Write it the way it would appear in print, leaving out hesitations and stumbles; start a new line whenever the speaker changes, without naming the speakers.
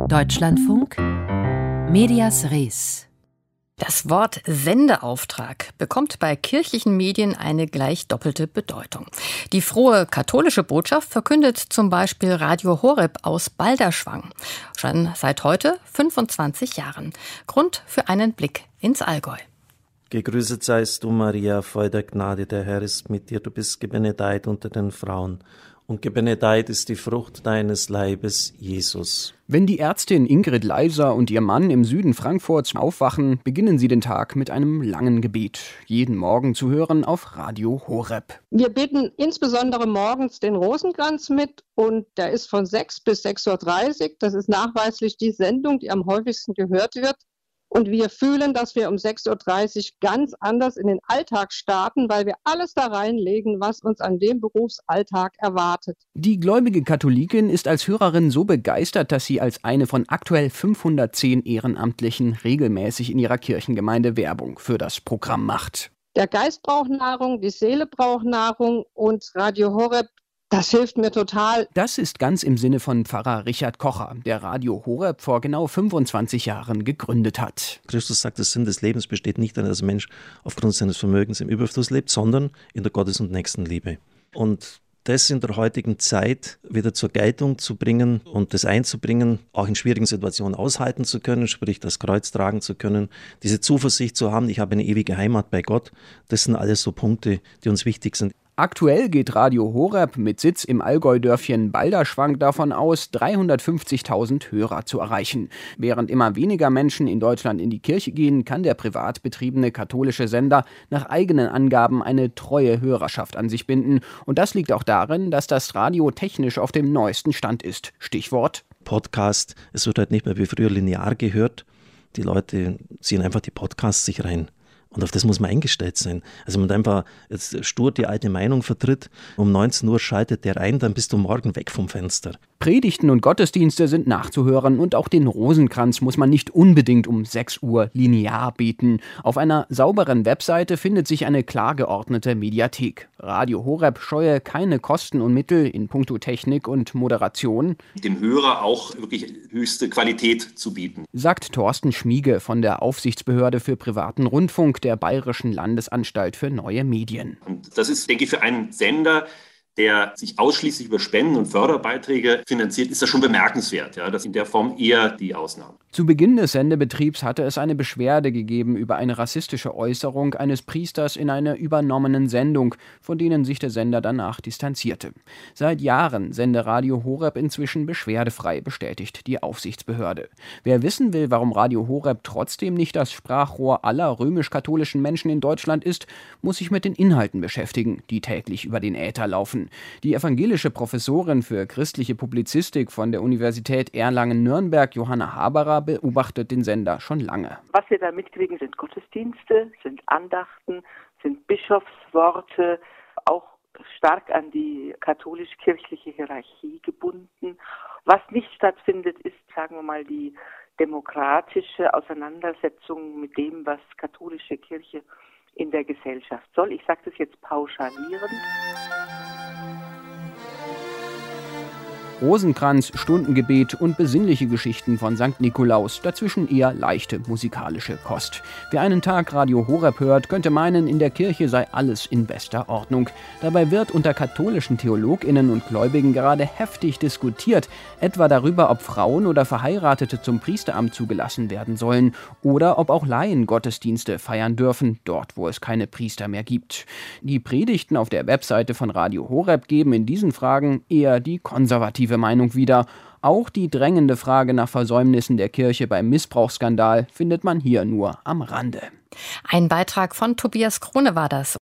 Deutschlandfunk Medias Res.
Das Wort Sendeauftrag bekommt bei kirchlichen Medien eine gleich doppelte Bedeutung. Die frohe katholische Botschaft verkündet zum Beispiel Radio Horeb aus Balderschwang. Schon seit heute 25 Jahren. Grund für einen Blick ins Allgäu.
Gegrüßet seist du, Maria, voll der Gnade, der Herr ist mit dir. Du bist gebenedeit unter den Frauen. Und gebenedeit ist die Frucht deines Leibes, Jesus.
Wenn die Ärztin Ingrid Leiser und ihr Mann im Süden Frankfurts aufwachen, beginnen sie den Tag mit einem langen Gebet. Jeden Morgen zu hören auf Radio Horeb.
Wir beten insbesondere morgens den Rosenkranz mit und der ist von 6 bis 6.30 Uhr. Das ist nachweislich die Sendung, die am häufigsten gehört wird. Und wir fühlen, dass wir um 6.30 Uhr ganz anders in den Alltag starten, weil wir alles da reinlegen, was uns an dem Berufsalltag erwartet.
Die gläubige Katholikin ist als Hörerin so begeistert, dass sie als eine von aktuell 510 Ehrenamtlichen regelmäßig in ihrer Kirchengemeinde Werbung für das Programm macht.
Der Geist braucht Nahrung, die Seele braucht Nahrung und Radio Horeb, das hilft mir total.
Das ist ganz im Sinne von Pfarrer Richard Kocher, der Radio Horeb vor genau 25 Jahren gegründet hat.
Christus sagt, der Sinn des Lebens besteht nicht darin, dass ein Mensch aufgrund seines Vermögens im Überfluss lebt, sondern in der Gottes- und Nächstenliebe. Und das in der heutigen Zeit wieder zur Geltung zu bringen und das einzubringen, auch in schwierigen Situationen aushalten zu können, sprich das Kreuz tragen zu können, diese Zuversicht zu haben, ich habe eine ewige Heimat bei Gott, das sind alles so Punkte, die uns wichtig sind.
Aktuell geht Radio Horeb mit Sitz im Allgäu-Dörfchen Balderschwang davon aus, 350.000 Hörer zu erreichen. Während immer weniger Menschen in Deutschland in die Kirche gehen, kann der privat betriebene katholische Sender nach eigenen Angaben eine treue Hörerschaft an sich binden. Und das liegt auch darin, dass das Radio technisch auf dem neuesten Stand ist. Stichwort
Podcast. Es wird halt nicht mehr wie früher linear gehört. Die Leute ziehen einfach die Podcasts sich rein. Und auf das muss man eingestellt sein. Also wenn man einfach jetzt stur die alte Meinung vertritt, um 19 Uhr schaltet der ein, dann bist du morgen weg vom Fenster.
Predigten und Gottesdienste sind nachzuhören und auch den Rosenkranz muss man nicht unbedingt um 6 Uhr linear beten. Auf einer sauberen Webseite findet sich eine klar geordnete Mediathek. Radio Horeb scheue keine Kosten und Mittel in puncto Technik und Moderation.
Dem Hörer auch wirklich höchste Qualität zu bieten,
sagt Thorsten Schmiege von der Aufsichtsbehörde für privaten Rundfunk der Bayerischen Landesanstalt für neue Medien.
Und das ist, denke ich, für einen Sender, der sich ausschließlich über Spenden und Förderbeiträge finanziert, ist das schon bemerkenswert. Ja, das ist in der Form eher die Ausnahme.
Zu Beginn des Sendebetriebs hatte es eine Beschwerde gegeben über eine rassistische Äußerung eines Priesters in einer übernommenen Sendung, von denen sich der Sender danach distanzierte. Seit Jahren sende Radio Horeb inzwischen beschwerdefrei, bestätigt die Aufsichtsbehörde. Wer wissen will, warum Radio Horeb trotzdem nicht das Sprachrohr aller römisch-katholischen Menschen in Deutschland ist, muss sich mit den Inhalten beschäftigen, die täglich über den Äther laufen. Die evangelische Professorin für christliche Publizistik von der Universität Erlangen-Nürnberg, Johanna Haberer, beobachtet den Sender schon lange.
Was wir da mitkriegen, sind Gottesdienste, sind Andachten, sind Bischofsworte, auch stark an die katholisch-kirchliche Hierarchie gebunden. Was nicht stattfindet, ist, sagen wir mal, die demokratische Auseinandersetzung mit dem, was katholische Kirche in der Gesellschaft soll. Ich sage das jetzt pauschalierend.
Rosenkranz, Stundengebet und besinnliche Geschichten von St. Nikolaus, dazwischen eher leichte musikalische Kost. Wer einen Tag Radio Horeb hört, könnte meinen, in der Kirche sei alles in bester Ordnung. Dabei wird unter katholischen TheologInnen und Gläubigen gerade heftig diskutiert, etwa darüber, ob Frauen oder Verheiratete zum Priesteramt zugelassen werden sollen oder ob auch Laien Gottesdienste feiern dürfen, dort wo es keine Priester mehr gibt. Die Predigten auf der Webseite von Radio Horeb geben in diesen Fragen eher die konservative Meinung wieder. Auch die drängende Frage nach Versäumnissen der Kirche beim Missbrauchsskandal findet man hier nur am Rande.
Ein Beitrag von Tobias Krone war das.